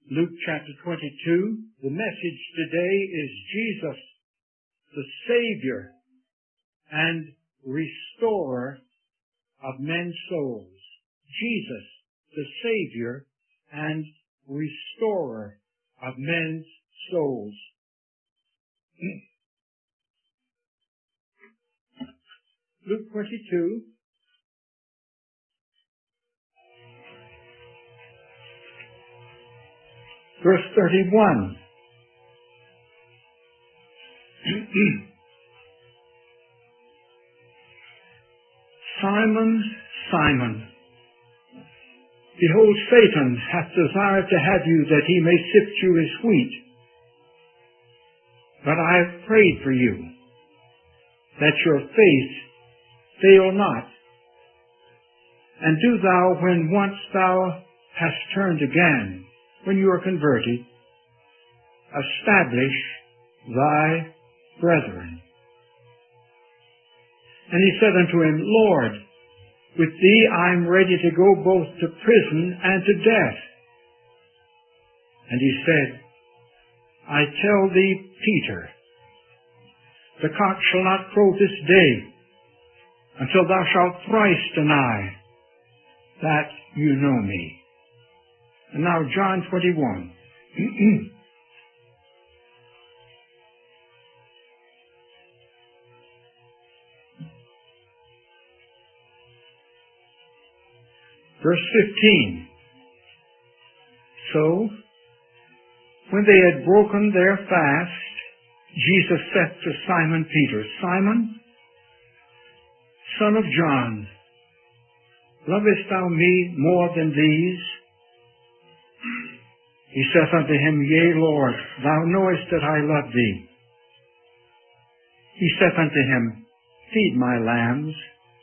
Luke chapter 22. The message today is Jesus, the Savior and Restorer of men's souls. Jesus, the Savior and Restorer of men's souls. Luke 22. Verse 31. Simon, Simon, behold, Satan hath desired to have you, that he may sift you as wheat. But I have prayed for you, that your faith fail not. And do thou, when once thou hast turned again, when you are converted, establish thy brethren. And he said unto him, Lord, with thee I am ready to go both to prison and to death. And he said, I tell thee, Peter, the cock shall not crow this day until thou shalt thrice deny that you know me. And now John 21. Verse 15. So, when they had broken their fast, Jesus said to Simon Peter, Simon, son of John, lovest thou me more than these? He saith unto him, Yea, Lord, thou knowest that I love thee. He saith unto him, Feed my lambs.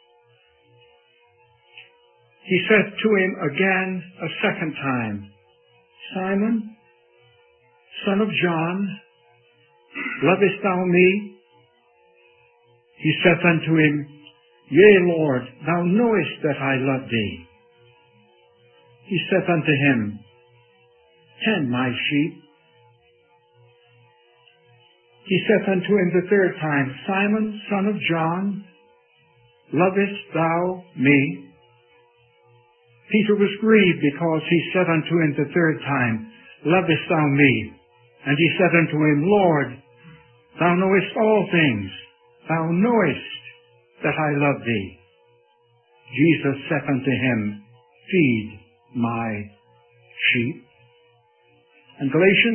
He saith to him again a second time, Simon, son of John, lovest thou me? He saith unto him, Yea, Lord, thou knowest that I love thee. He saith unto him, Tend my sheep. He saith unto him the third time, Simon, son of John, lovest thou me? Peter was grieved because he said unto him the third time, Lovest thou me? And he said unto him, Lord, thou knowest all things. Thou knowest that I love thee. Jesus saith unto him, Feed my sheep. And Galatians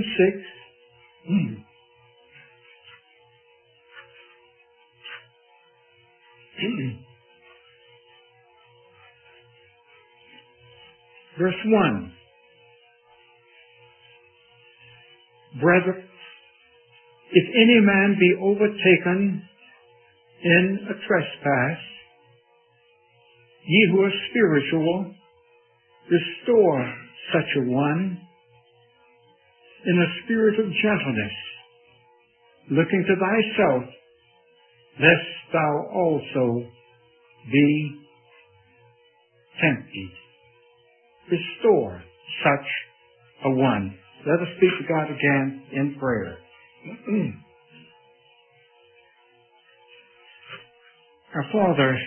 6. Verse 1. Brethren, if any man be overtaken in a trespass, ye who are spiritual, restore such a one in a spirit of gentleness, looking to thyself, lest thou also be tempted. Restore such a one. Let us speak to God again in prayer. Our Father,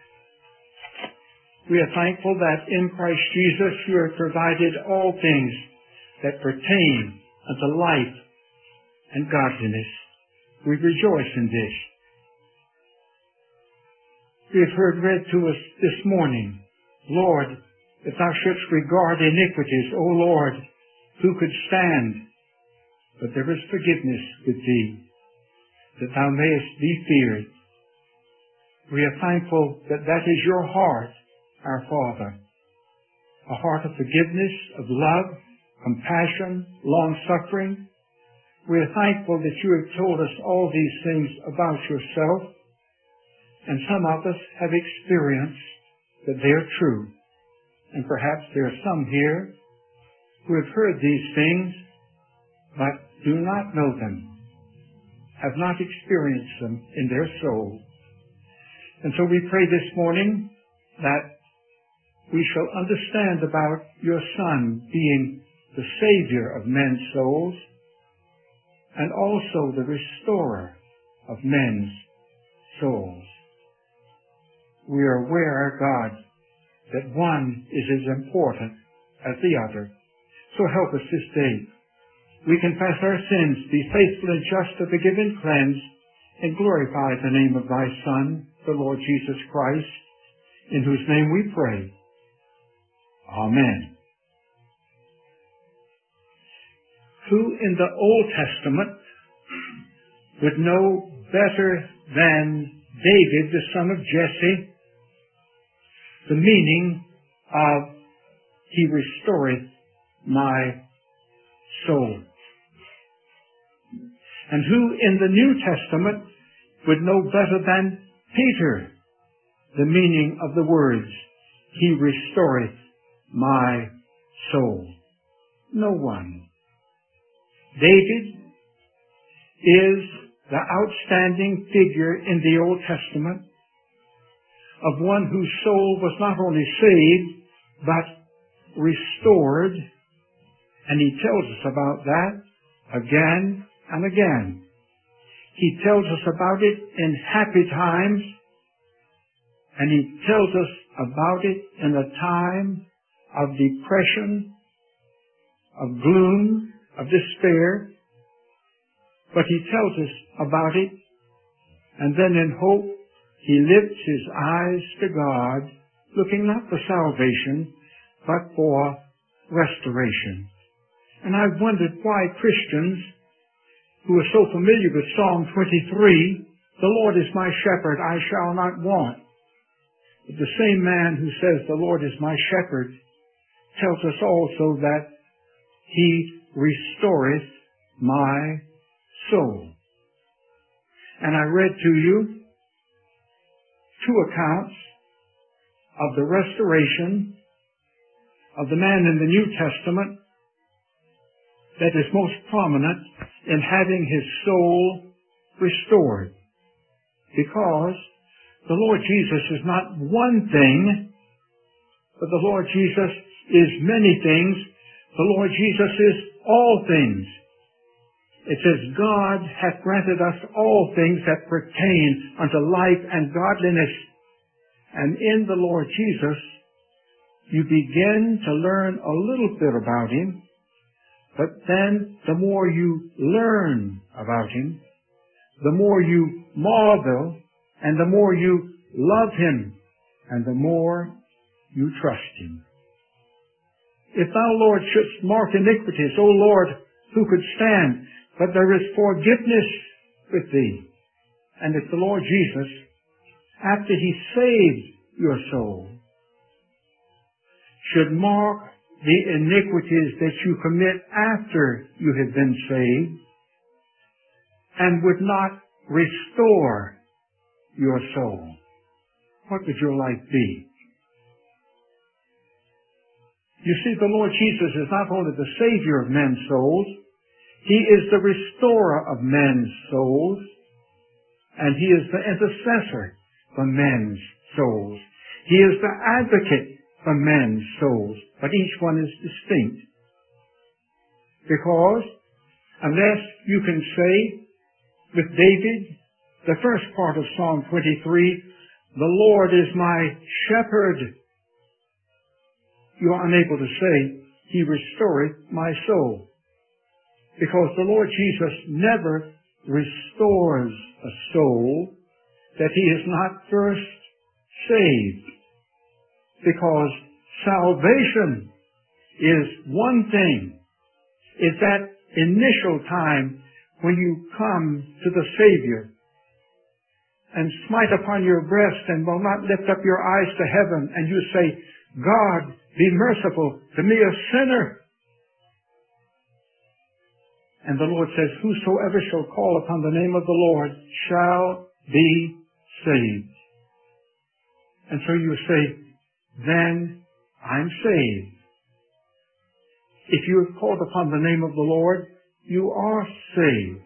we are thankful that in Christ Jesus you have provided all things that pertain unto life and godliness. We rejoice in this. We have heard read to us this morning, Lord, if thou shouldst regard iniquities, O Lord, who could stand? But there is forgiveness with thee, that thou mayest be feared. We are thankful that that is your heart, our Father, a heart of forgiveness, of love, compassion, long-suffering. We are thankful that you have told us all these things about yourself, and some of us have experienced that they are true. And perhaps there are some here who have heard these things, but do not know them, have not experienced them in their soul. And so we pray this morning that we shall understand about your Son being the Savior of men's souls, and also the Restorer of men's souls. We are aware, God, that one is as important as the other. So help us this day. We confess our sins, be faithful and just to forgive and cleanse, and glorify the name of thy Son, the Lord Jesus Christ, in whose name we pray. Amen. Who in the Old Testament would know better than David, the son of Jesse, the meaning of he restoreth my soul? And who in the New Testament would know better than Peter the meaning of the words, he restoreth my soul? No one. David is the outstanding figure in the Old Testament of one whose soul was not only saved, but restored. And he tells us about that again and again. He tells us about it in happy times, and he tells us about it in a time of depression, of gloom, of despair. But he tells us about it, and then in hope he lifts his eyes to God, looking not for salvation, but for restoration. And I've wondered why Christians who are so familiar with Psalm 23, the Lord is my shepherd, I shall not want. But the same man who says the Lord is my shepherd tells us also that he restoreth my soul. And I read to you two accounts of the restoration of the man in the New Testament that is most prominent in having his soul restored. Because the Lord Jesus is not one thing, but the Lord Jesus is many things. The Lord Jesus is all things. It says, God hath granted us all things that pertain unto life and godliness. And in the Lord Jesus, you begin to learn a little bit about him. But then the more you learn about him, the more you marvel, and the more you love him, and the more you trust him. If thou, Lord, shouldst mark iniquities, O Lord, who could stand? But there is forgiveness with thee. And if the Lord Jesus, after he saved your soul, should mark the iniquities that you commit after you have been saved, and would not restore your soul, what would your life be? You see, the Lord Jesus is not only the Savior of men's souls, he is the restorer of men's souls, and he is the intercessor for men's souls. He is the advocate for men's souls, but each one is distinct. Because unless you can say with David, the first part of Psalm 23, the Lord is my shepherd, you are unable to say, he restoreth my soul. Because the Lord Jesus never restores a soul that he has not first saved. Because salvation is one thing. It's that initial time when you come to the Savior and smite upon your breast and will not lift up your eyes to heaven, and you say, God, be merciful to me, a sinner. And the Lord says, whosoever shall call upon the name of the Lord shall be saved. And so you say, then I'm saved. If you have called upon the name of the Lord, you are saved.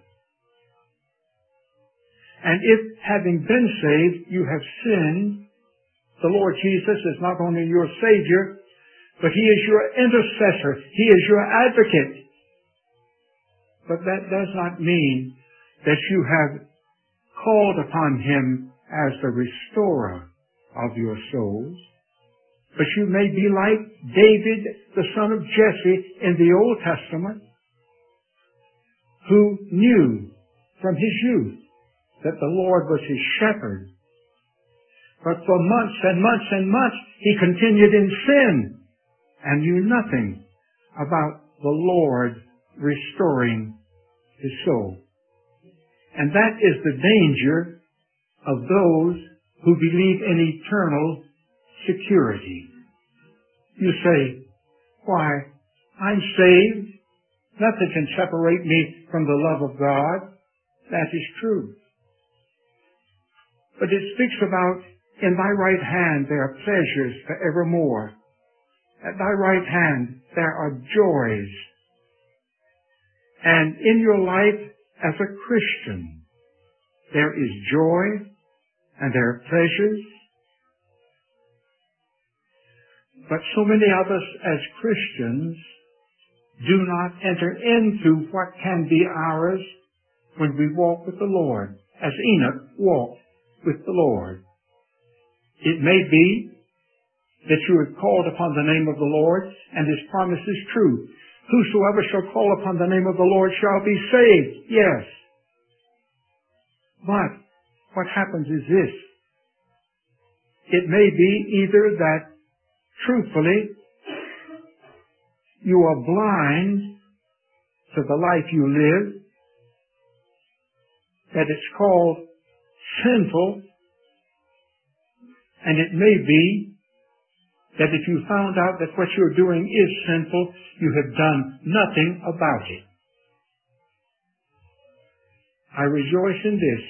And if, having been saved, you have sinned, the Lord Jesus is not only your Savior, but He is your intercessor. He is your advocate. But that does not mean that you have called upon Him as the restorer of your souls. But you may be like David, the son of Jesse in the Old Testament, who knew from his youth that the Lord was his shepherd. But for months and months and months, he continued in sin and knew nothing about the Lord restoring his soul. And that is the danger of those who believe in eternal security. You say, why, I'm saved. Nothing can separate me from the love of God. That is true. But it speaks about, in thy right hand there are pleasures forevermore. At thy right hand there are joys. And in your life as a Christian, there is joy and there are pleasures. But so many of us as Christians do not enter into what can be ours when we walk with the Lord, as Enoch walked with the Lord. It may be that you have called upon the name of the Lord, and His promise is true. Whosoever shall call upon the name of the Lord shall be saved. Yes. But what happens is this. It may be either that, truthfully, you are blind to the life you live, that it's called sinful, and it may be that if you found out that what you're doing is sinful, you have done nothing about it. I rejoice in this,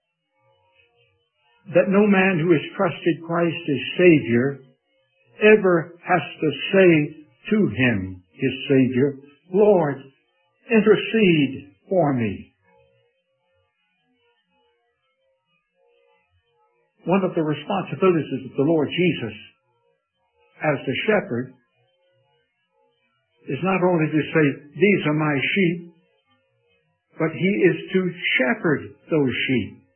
that no man who has trusted Christ as Savior ever has to say to Him, his Savior, Lord, intercede for me. One of the responsibilities of the Lord Jesus as the shepherd is not only to say, these are my sheep, but He is to shepherd those sheep.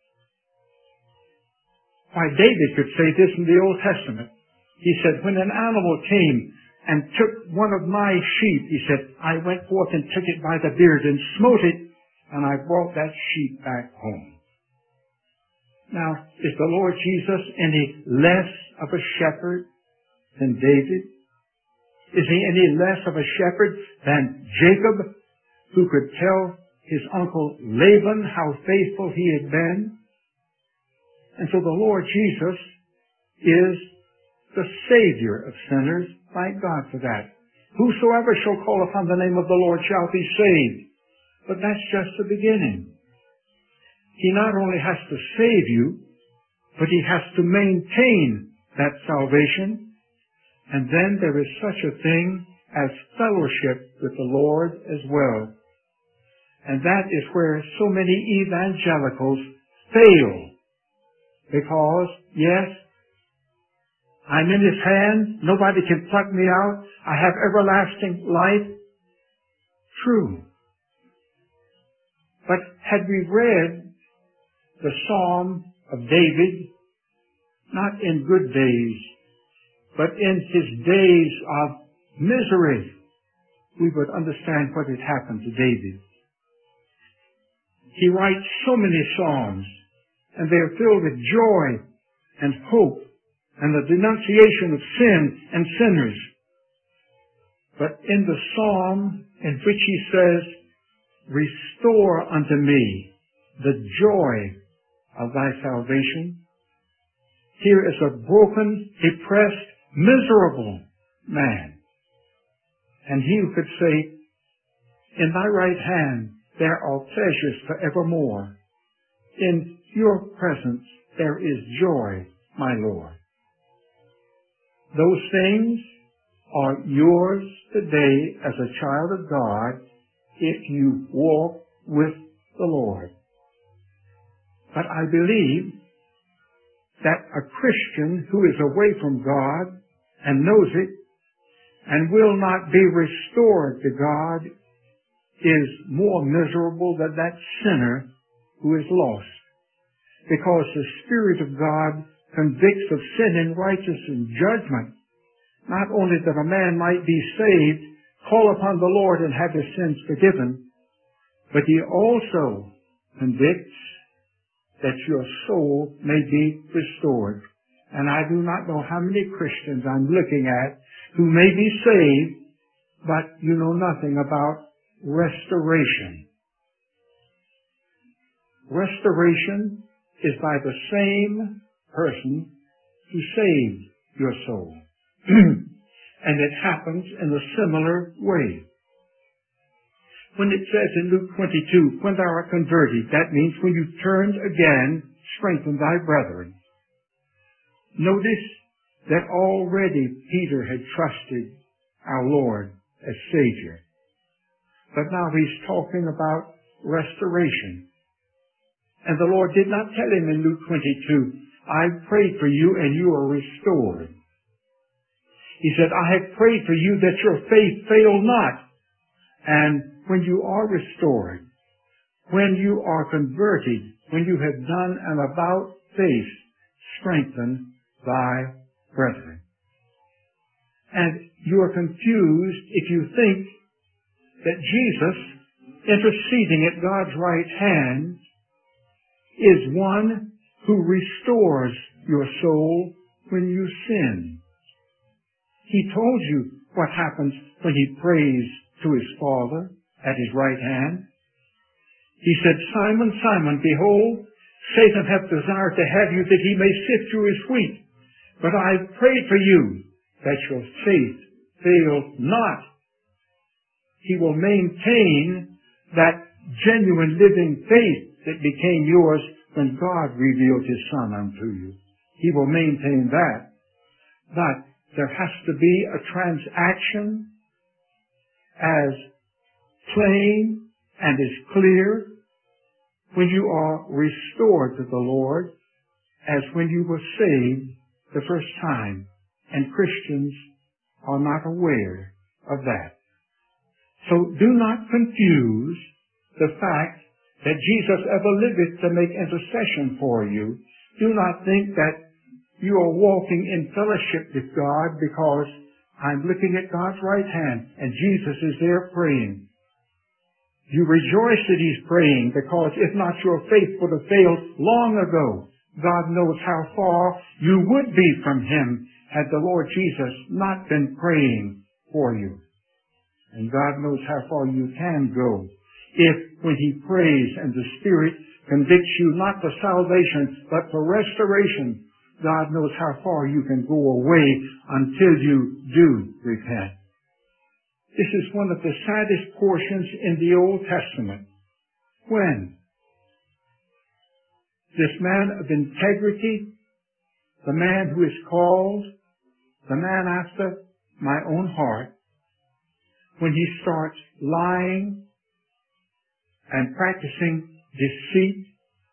Why, David could say this in the Old Testament. He said, when an animal came and took one of my sheep, he said, I went forth and took it by the beard and smote it, and I brought that sheep back home. Now, is the Lord Jesus any less of a shepherd than David? Is He any less of a shepherd than Jacob, who could tell his uncle Laban how faithful he had been? And so the Lord Jesus is the Savior of sinners. Thank God for that. Whosoever shall call upon the name of the Lord shall be saved. But that's just the beginning. He not only has to save you, but He has to maintain that salvation. And then there is such a thing as fellowship with the Lord as well. And that is where so many evangelicals fail. Because, yes, I'm in His hand. Nobody can pluck me out. I have everlasting life. True. But had we read the Psalm of David, not in good days, but in his days of misery, we would understand what had happened to David. He writes so many psalms, and they are filled with joy and hope and the denunciation of sin and sinners. But in the psalm in which he says, restore unto me the joy of thy salvation, here is a broken, depressed, miserable man. And he who could say, in thy right hand there are pleasures forevermore. In your presence there is joy, my Lord. Those things are yours today as a child of God if you walk with the Lord. But I believe that a Christian who is away from God and knows it and will not be restored to God is more miserable than that sinner who is lost. Because the Spirit of God convicts of sin and righteousness and judgment, not only that a man might be saved, call upon the Lord and have his sins forgiven, but he also convicts that your soul may be restored. And I do not know how many Christians I'm looking at who may be saved, but you know nothing about restoration. Restoration is by the same person who saved your soul. And it happens in a similar way. When it says in Luke 22, when thou art converted, that means when you turned again, strengthen thy brethren. Notice that already Peter had trusted our Lord as Savior. But now he's talking about restoration. And the Lord did not tell him in Luke 22, I prayed for you and you are restored. He said, I have prayed for you that your faith fail not. And when you are restored, when you are converted, when you have done an about face, strengthen thy brethren. And you are confused if you think that Jesus, interceding at God's right hand, is one who restores your soul when you sin. He told you what happens when he prays to his Father at his right hand. He said, Simon, Simon, behold, Satan hath desired to have you that he may sift you as wheat. But I prayed for you that your faith fail not. He will maintain that genuine living faith that became yours when God revealed his Son unto you. He will maintain that. But there has to be a transaction as plain and as clear when you are restored to the Lord as when you were saved the first time. And Christians are not aware of that. So do not confuse the fact that Jesus ever liveth to make intercession for you. Do not think that you are walking in fellowship with God because I'm looking at God's right hand and Jesus is there praying. You rejoice that he's praying because if not, your faith would have failed long ago. God knows how far you would be from him had the Lord Jesus not been praying for you. And God knows how far you can go if when he prays and the Spirit convicts you not for salvation but for restoration, God knows how far you can go away until you do repent. This is one of the saddest portions in the Old Testament. When this man of integrity, the man who is called the man after my own heart, when he starts lying and practicing deceit,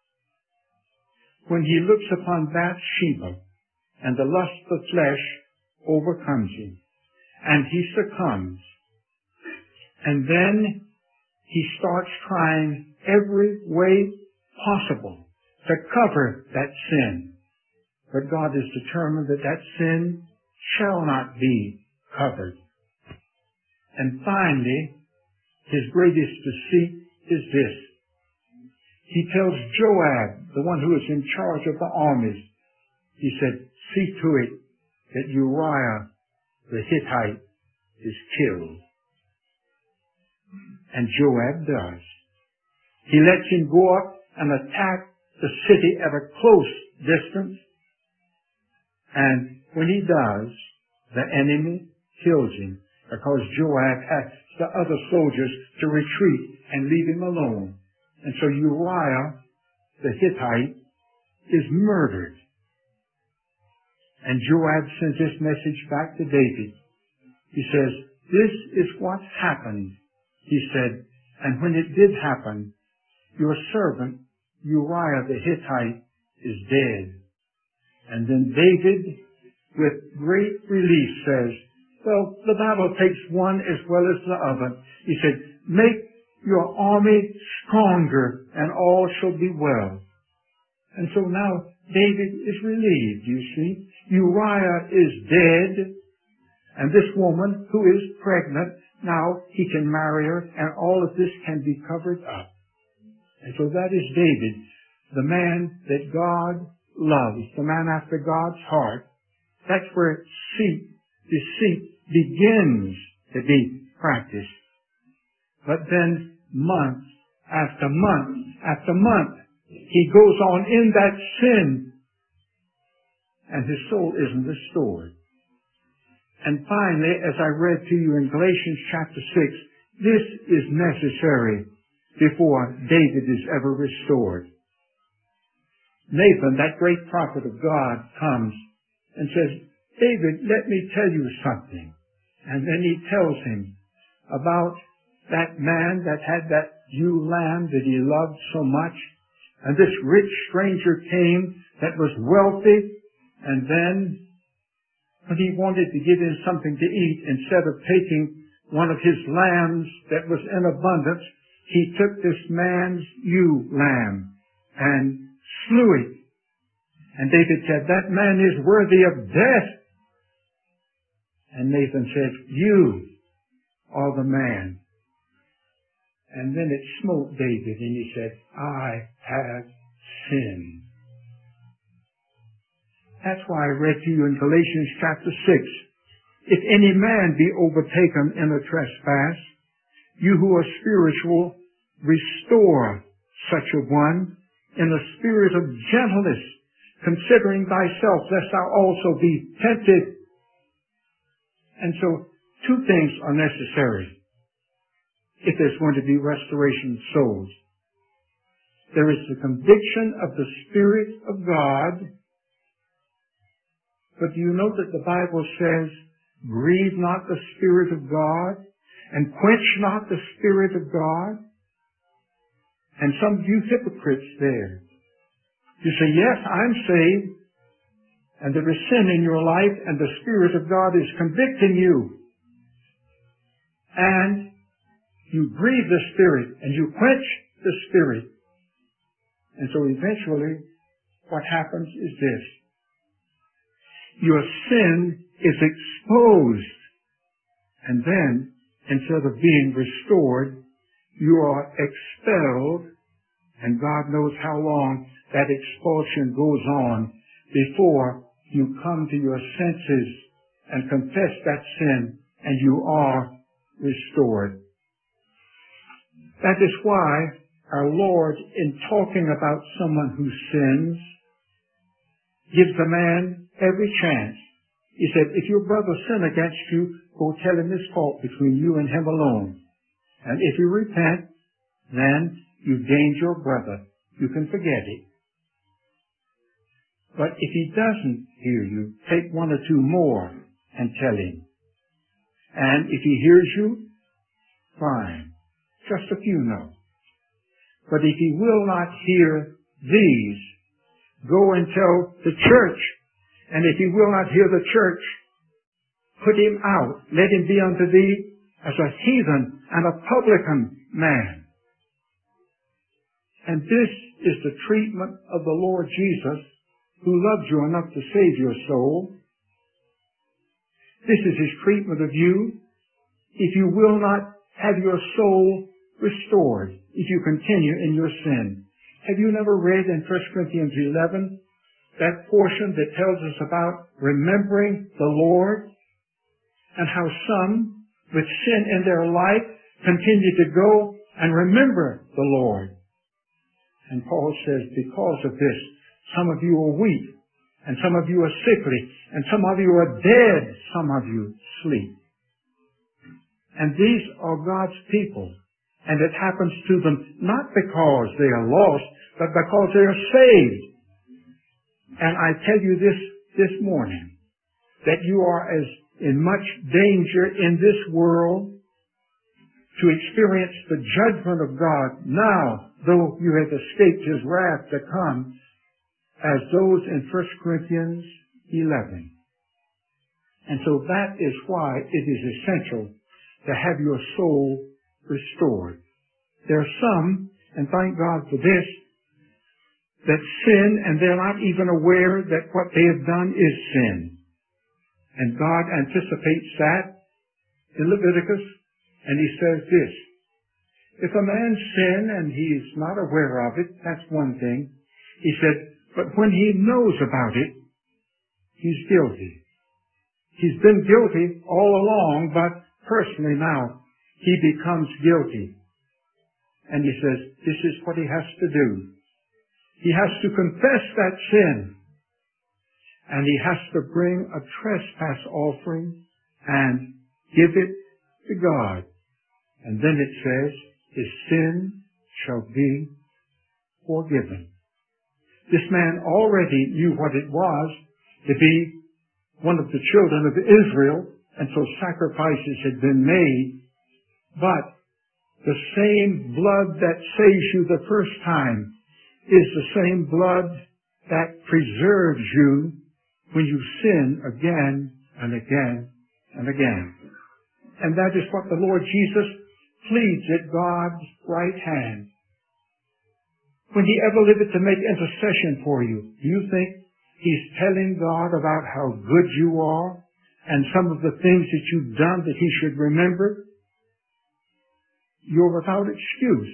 when he looks upon Bathsheba and the lust of flesh overcomes him and he succumbs, and then he starts trying every way possible to cover that sin. But God is determined that that sin shall not be covered. And finally, his greatest deceit is this. He tells Joab, the one who is in charge of the armies, he said, see to it that Uriah the Hittite is killed. And Joab does. He lets him go up and attack the city at a close distance. And when he does, the enemy kills him because Joab has the other soldiers to retreat and leave him alone. And so Uriah the Hittite is murdered. And Joab sends this message back to David. He says, this is what happened. He said, and when it did happen, your servant Uriah the Hittite is dead. And then David, with great relief, says, Well, the Bible takes one as well as the other. He said, make your army stronger and all shall be well. And so now David is relieved, you see. Uriah is dead, and this woman who is pregnant, now he can marry her, and all of this can be covered up. And so that is David, the man that God loves, the man after God's heart. That's where deceit begins to be practiced. But then month after month after month, he goes on in that sin, and his soul isn't restored. And finally, as I read to you in Galatians chapter 6, this is necessary before David is ever restored. Nathan, that great prophet of God, comes and says, David, let me tell you something. And then he tells him about that man that had that ewe lamb that he loved so much. And this rich stranger came that was wealthy, and then when he wanted to give him something to eat, instead of taking one of his lambs that was in abundance, he took this man's ewe lamb and slew it. And David said, that man is worthy of death. And Nathan said, you are the man. And then it smote David, and he said, I have sinned. That's why I read to you in Galatians chapter 6. If any man be overtaken in a trespass, you who are spiritual, restore such a one in a spirit of gentleness, considering thyself, lest thou also be tempted. And so, two things are necessary if there's going to be restoration of souls. There is the conviction of the Spirit of God. But do you know that the Bible says, grieve not the Spirit of God, and quench not the Spirit of God? And some of you hypocrites there, you say, yes, I'm saved, and there is sin in your life, and the Spirit of God is convicting you. And you grieve the Spirit, and you quench the Spirit. And so eventually, what happens is this. Your sin is exposed, and then, instead of being restored, you are expelled, and God knows how long that expulsion goes on before you come to your senses and confess that sin, and you are restored. That is why our Lord, in talking about someone who sins, gives a man every chance. He said, if your brother sin against you, go tell him his fault between you and him alone. And if you repent, then you've gained your brother. You can forget it. But if he doesn't hear you, take one or two more and tell him. And if he hears you, fine. Just a few no. But if he will not hear these, go and tell the church. And if he will not hear the church, put him out. Let him be unto thee as a heathen and a publican man. And this is the treatment of the Lord Jesus, who loves you enough to save your soul. This is his treatment of you. If you will not have your soul restored, if you continue in your sin. Have you never read in 1 Corinthians 11 that portion that tells us about remembering the Lord, and how some with sin in their life continue to go and remember the Lord? And Paul says, because of this, some of you are weak, and some of you are sickly, and some of you are dead, some of you sleep. And these are God's people. And it happens to them not because they are lost, but because they are saved. And I tell you this morning, that you are as in much danger in this world to experience the judgment of God now, though you have escaped his wrath to come, as those in 1 Corinthians 11. And so that is why it is essential to have your soul restored. There are some, and thank God for this, that sin and they're not even aware that what they have done is sin. And God anticipates that in Leviticus, and he says this: if a man sin and he is not aware of it, that's one thing. He said, but when he knows about it, he's guilty. He's been guilty all along, but personally now, he becomes guilty. And he says, this is what he has to do. He has to confess that sin. And he has to bring a trespass offering and give it to God. And then it says, his sin shall be forgiven. This man already knew what it was to be one of the children of Israel, and so sacrifices had been made. But the same blood that saves you the first time is the same blood that preserves you when you sin again and again and again. And that is what the Lord Jesus pleads at God's right hand. When he ever lived to make intercession for you, do you think he's telling God about how good you are and some of the things that you've done that he should remember? You're without excuse.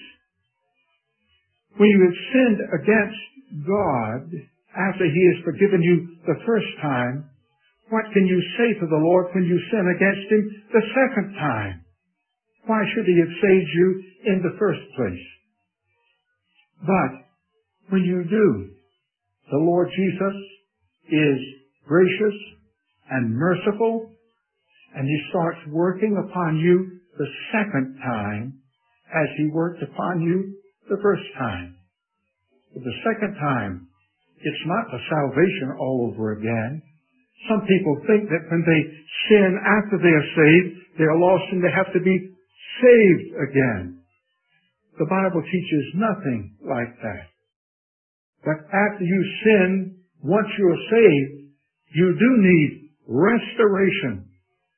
When you have sinned against God after he has forgiven you the first time, what can you say to the Lord when you sin against him the second time? Why should he have saved you in the first place? But when you do, the Lord Jesus is gracious and merciful, and he starts working upon you the second time as he worked upon you the first time. But the second time, it's not the salvation all over again. Some people think that when they sin after they are saved, they are lost and they have to be saved again. The Bible teaches nothing like that. But after you sin, once you are saved, you do need restoration.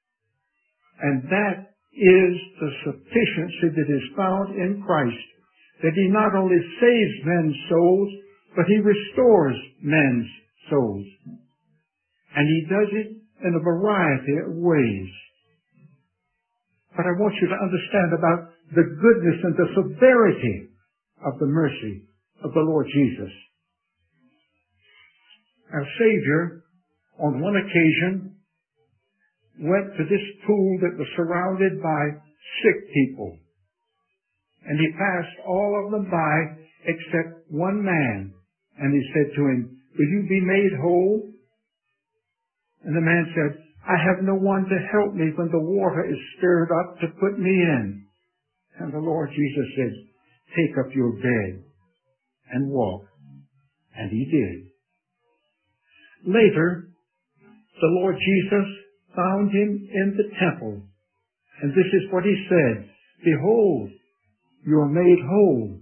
And that is the sufficiency that is found in Christ, that he not only saves men's souls, but he restores men's souls. And he does it in a variety of ways. But I want you to understand about the goodness and the severity of the mercy of the Lord Jesus. Our Savior, on one occasion, went to this pool that was surrounded by sick people. And he passed all of them by except one man. And he said to him, will you be made whole? And the man said, I have no one to help me when the water is stirred up to put me in. And the Lord Jesus said, take up your bed and walk. And he did. Later, the Lord Jesus found him in the temple. And this is what he said, behold, you are made whole.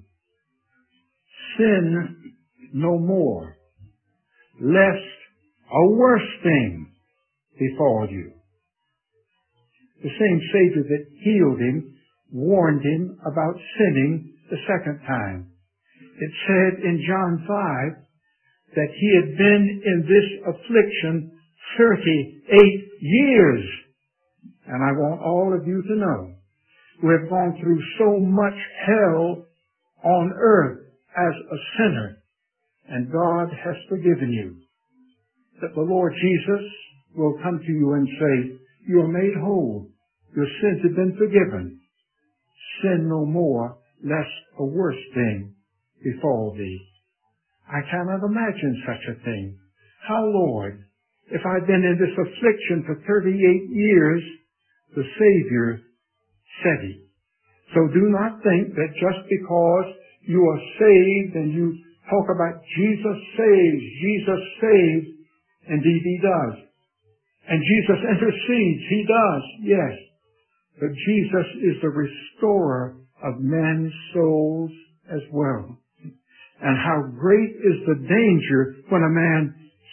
Sin no more, lest a worse thing befall you. The same Savior that healed him warned him about sinning the second time. It said in John 5 that he had been in this affliction 38 years. And I want all of you to know, we have gone through so much hell on earth as a sinner, and God has forgiven you. That the Lord Jesus will come to you and say, you are made whole. Your sins have been forgiven. Sin no more, lest a worse thing befall thee. I cannot imagine such a thing. How, Lord, if I've been in this affliction for 38 years, the Savior said it. So do not think that just because you are saved and you talk about Jesus saves, indeed he does. And Jesus intercedes, he does, yes. But Jesus is the restorer of men's souls as well. And how great is the danger when a man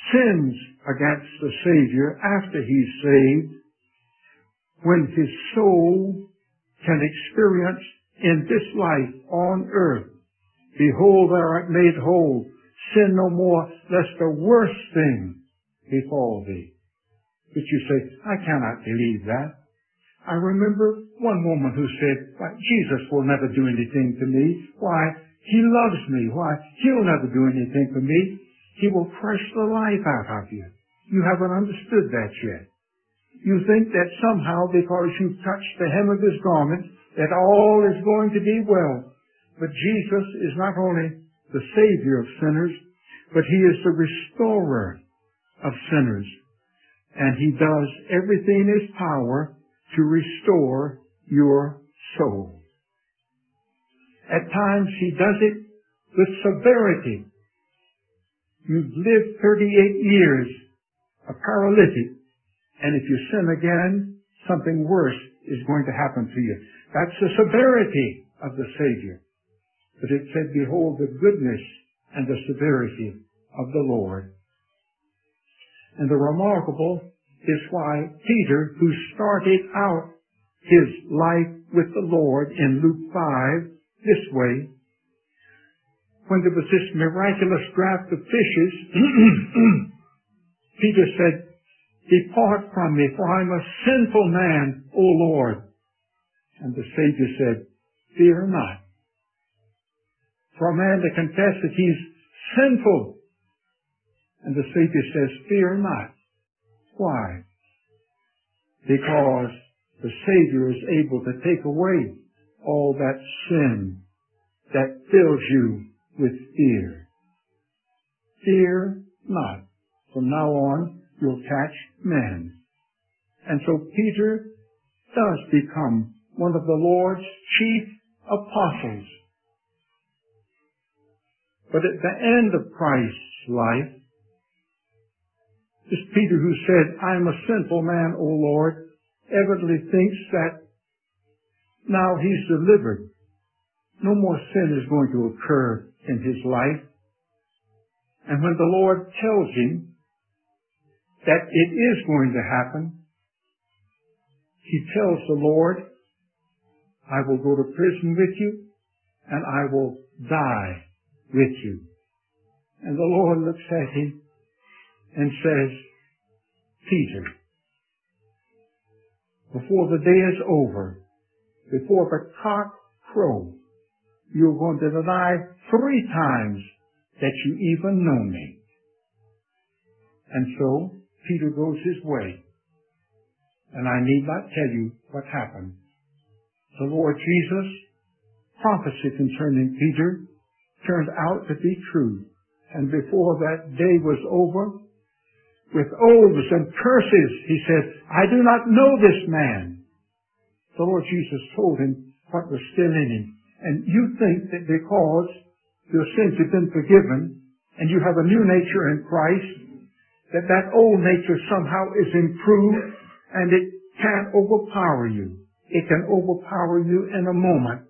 sins against the Savior after he's saved, when his soul can experience in this life on earth, behold, thou art made whole, sin no more, lest the worst thing befall thee. But you say, I cannot believe that. I remember one woman who said, why, Jesus will never do anything to me. Why, he loves me. Why, he'll never do anything for me. He will crush the life out of you. You haven't understood that yet. You think that somehow because you've touched the hem of his garment, that all is going to be well. But Jesus is not only the Savior of sinners, but he is the restorer of sinners. And he does everything in his power to restore your soul. At times he does it with severity. You've lived 38 years a paralytic, and if you sin again, something worse is going to happen to you. That's the severity of the Savior. But it said, behold the goodness and the severity of the Lord. And the remarkable is why Peter, who started out his life with the Lord in Luke 5 this way, when there was this miraculous draught of fishes, Peter said, depart from me, for I'm a sinful man, O Lord. And the Savior said, fear not. For a man to confess that he's sinful. And the Savior says, fear not. Why? Because the Savior is able to take away all that sin that fills you with fear. Fear not. From now on, you'll catch men. And so Peter does become one of the Lord's chief apostles. But at the end of Christ's life, this Peter who said, I am a sinful man, O Lord, evidently thinks that now he's delivered. No more sin is going to occur in his life. And when the Lord tells him that it is going to happen, he tells the Lord, I will go to prison with you, and I will die with you. And the Lord looks at him and says, Peter, before the day is over, before the cock crows, you're going to deny 3 times that you even know me. And so Peter goes his way. And I need not tell you what happened. The Lord Jesus' prophecy concerning Peter turned out to be true. And before that day was over, with oaths and curses, he said, I do not know this man. The Lord Jesus told him what was still in him. And you think that because your sins have been forgiven and you have a new nature in Christ, that that old nature somehow is improved and it can't overpower you. It can overpower you in a moment.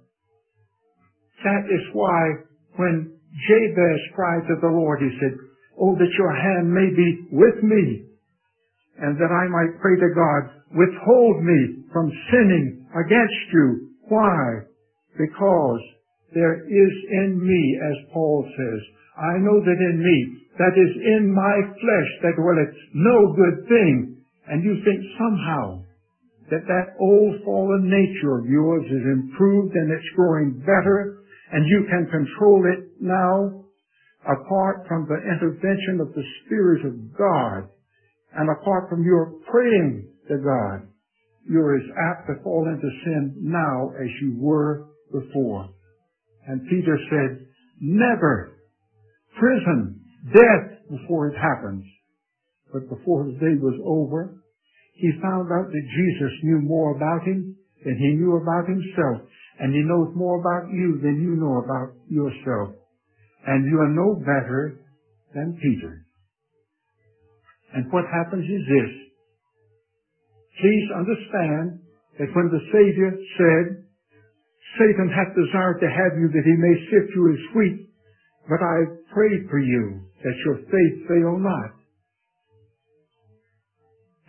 That is why when Jabez cried to the Lord, he said, oh, that your hand may be with me, and that I might pray to God, withhold me from sinning against you. Why? Because there is in me, as Paul says, I know that in me, that is in my flesh, that dwelleth no good thing. And you think somehow that that old fallen nature of yours is improved and it's growing better, and you can control it now, apart from the intervention of the Spirit of God, and apart from your praying to God, you're as apt to fall into sin now as you were before. And Peter said, never. Prison, death before it happens. But before the day was over, he found out that Jesus knew more about him than he knew about himself. And he knows more about you than you know about yourself. And you are no better than Peter. And what happens is this. Please understand that when the Savior said, Satan hath desired to have you that he may sift you as wheat, but I prayed for you that your faith fail not.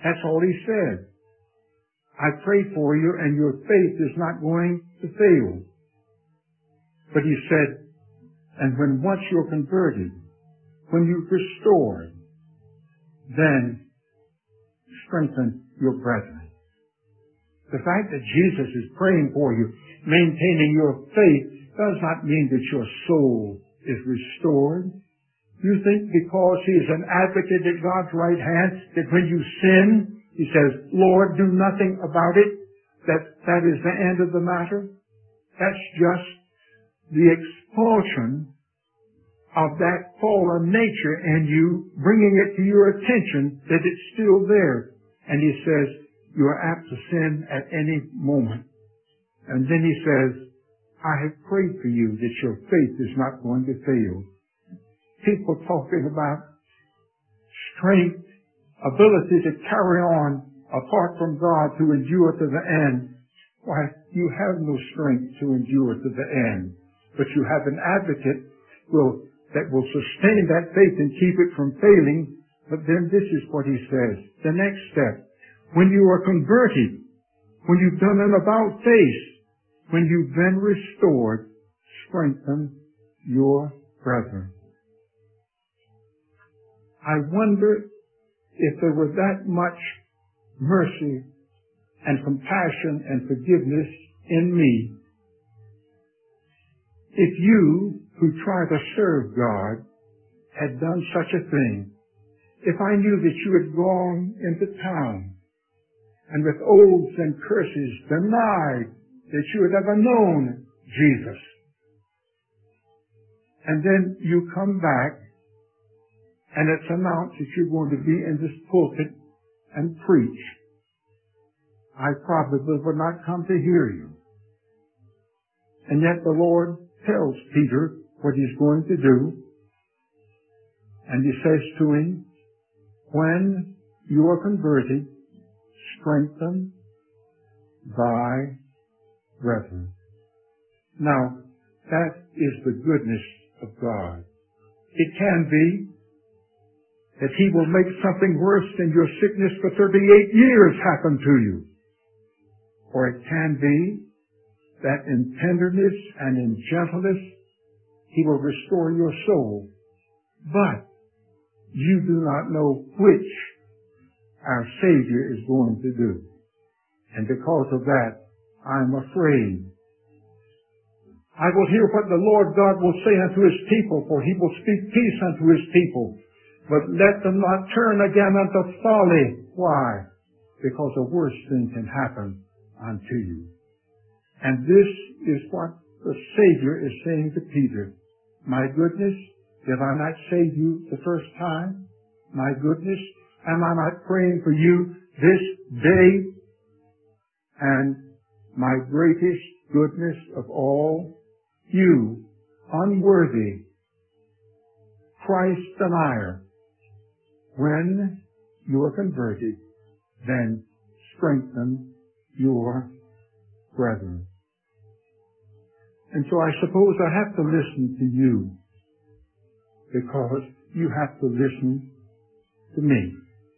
That's all he said. I pray for you and your faith is not going to fail. But he said, and when once you're converted, when you're restored, then strengthen your brethren. The fact that Jesus is praying for you, maintaining your faith, does not mean that your soul is restored. You think because he is an advocate at God's right hand, that when you sin, he says, Lord, do nothing about it, that is the end of the matter? That's just the expulsion of that fallen nature and you bringing it to your attention that it's still there. And he says, you are apt to sin at any moment. And then he says, I have prayed for you that your faith is not going to fail. People talking about strength, ability to carry on apart from God to endure to the end. Why, you have no strength to endure to the end. But you have an advocate that will sustain that faith and keep it from failing. But then this is what he says. The next step. When you are converted, when you've done an about face, when you've been restored, strengthen your brethren. I wonder if there were that much mercy and compassion and forgiveness in me, if you who try to serve God had done such a thing, if I knew that you had gone into town and with oaths and curses denied that you had ever known Jesus, and then you come back and it's announced that you're going to be in this pulpit and preach, I probably would not come to hear you. And yet the Lord tells Peter what he's going to do, and he says to him, when you are converted, strengthen thy brethren. Now, that is the goodness of God. It can be that he will make something worse than your sickness for 38 years happen to you. Or it can be that in tenderness and in gentleness, he will restore your soul. But you do not know which our Savior is going to do. And because of that, I'm afraid. I will hear what the Lord God will say unto his people, for he will speak peace unto his people. But let them not turn again unto folly. Why? Because a worse thing can happen unto you. And this is what the Savior is saying to Peter. My goodness, did I not save you the first time? My goodness, am I not praying for you this day? And my greatest goodness of all, you, unworthy, Christ denier, when you are converted, then strengthen your brethren. And so I suppose I have to listen to you because you have to listen to me.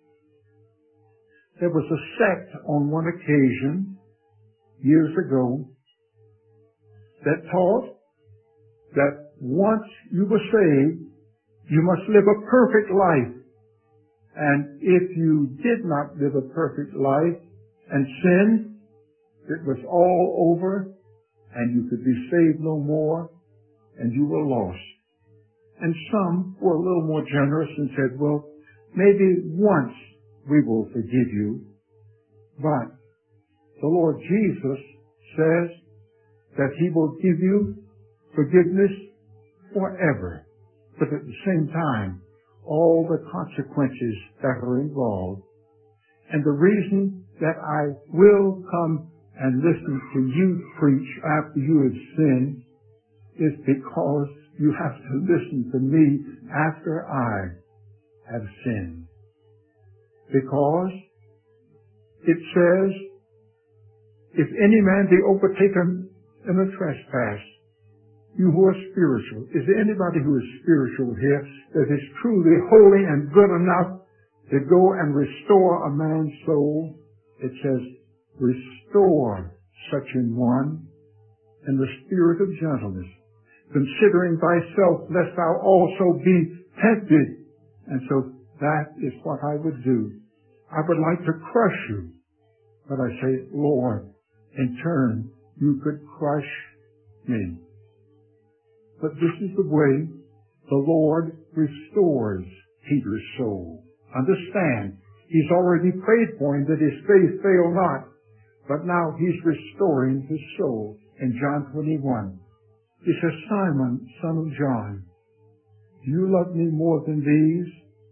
There was a sect on one occasion years ago that taught that once you were saved, you must live a perfect life. And if you did not live a perfect life and sinned, it was all over and you could be saved no more and you were lost. And some were a little more generous and said, well, maybe once we will forgive you. But the Lord Jesus says that he will give you forgiveness forever. But at the same time, all the consequences that are involved. And the reason that I will come and listen to you preach after you have sinned is because you have to listen to me after I have sinned. Because it says, if any man be overtaken in a trespass, you who are spiritual, is there anybody who is spiritual here that is truly holy and good enough to go and restore a man's soul, it says, restore such an one in the spirit of gentleness, considering thyself, lest thou also be tempted. And so that is what I would do. I would like to crush you, but I say, Lord, in turn, you could crush me. But this is the way the Lord restores Peter's soul. Understand, he's already prayed for him that his faith fail not, but now he's restoring his soul. In John 21, he says, Simon, son of John, do you love me more than these?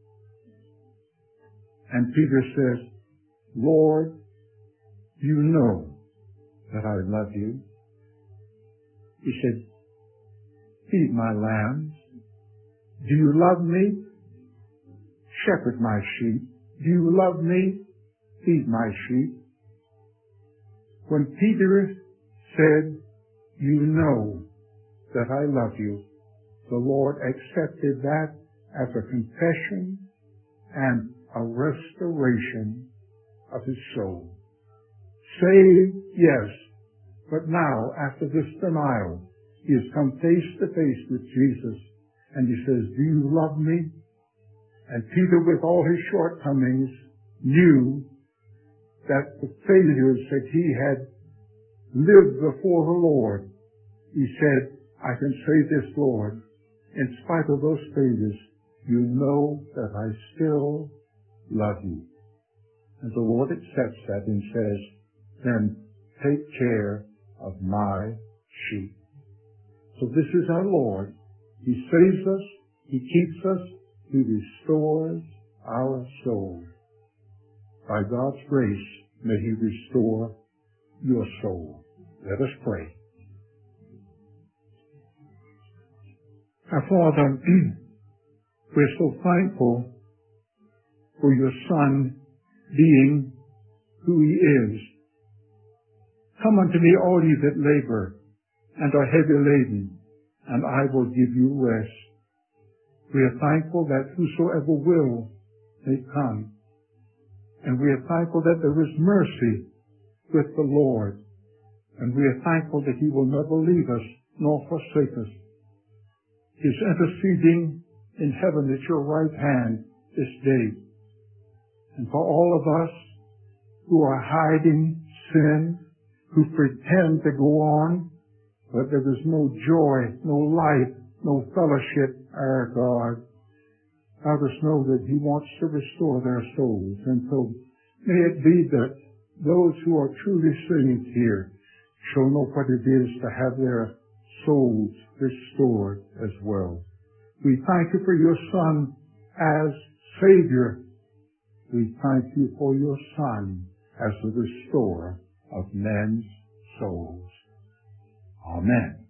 And Peter says, Lord, you know that I love you. He said, feed my lambs. Do you love me? Shepherd my sheep. Do you love me? Feed my sheep. When Peter said, you know that I love you, the Lord accepted that as a confession and a restoration of his soul. Saved, yes, but now, after this denial, he has come face to face with Jesus, and he says, do you love me? And Peter, with all his shortcomings, knew that the failures that he had lived before the Lord, he said, I can say this, Lord, in spite of those failures, you know that I still love you. And the Lord accepts that and says, then take care of my sheep. So this is our Lord. He saves us. He keeps us. He restores our soul. By God's grace, may he restore your soul. Let us pray. Our Father, we're so thankful for your Son being who he is. Come unto me, all ye that labor and are heavy laden, and I will give you rest. We are thankful that whosoever will may come. And we are thankful that there is mercy with the Lord. And we are thankful that he will never leave us nor forsake us. He is interceding in heaven at your right hand this day. And for all of us who are hiding sin, who pretend to go on, but there is no joy, no life, no fellowship, our God, let us know that he wants to restore their souls. And so may it be that those who are truly saved here shall know what it is to have their souls restored as well. We thank you for your Son as Savior. We thank you for your Son as the restorer of men's souls. Amen.